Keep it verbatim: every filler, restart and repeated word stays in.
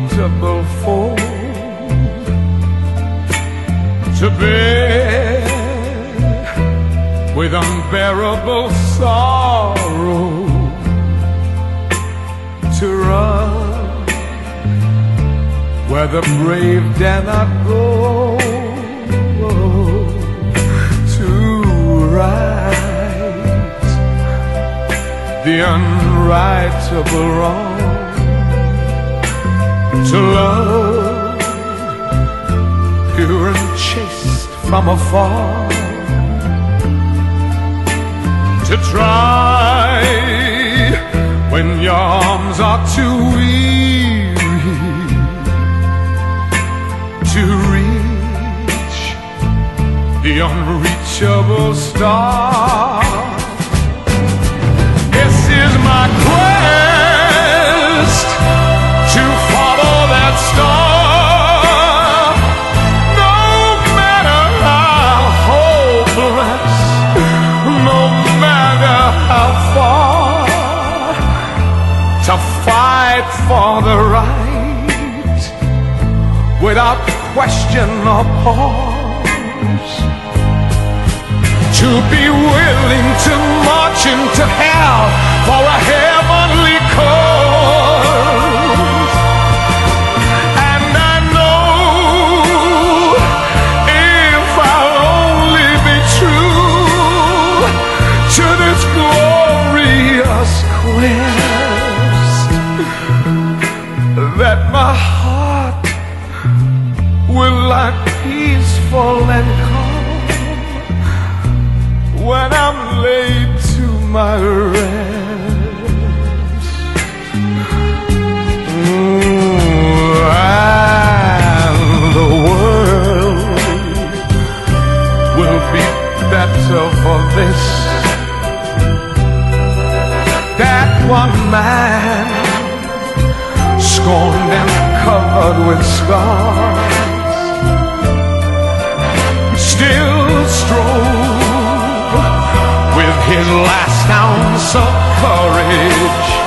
unbeatable foe to bear with unbearable sorrow, to run where the brave dare not go, to right the unrightable wrong, to love pure and chaste from afar, to try when your arms are too weary to reach the unreachable star. This is my quest to follow that star, no matter how hopeless, no matter how far, to fight for the right without question or pause, to be willing to march into hell for a heavenly cause. And I know if I'll only be true to this glorious quest, that my heart will lie peaceful and calm when I'm laid to my rest. Ooh, and the world will be better for this, that one man scorned and covered with scars still strove with his last ounce of courage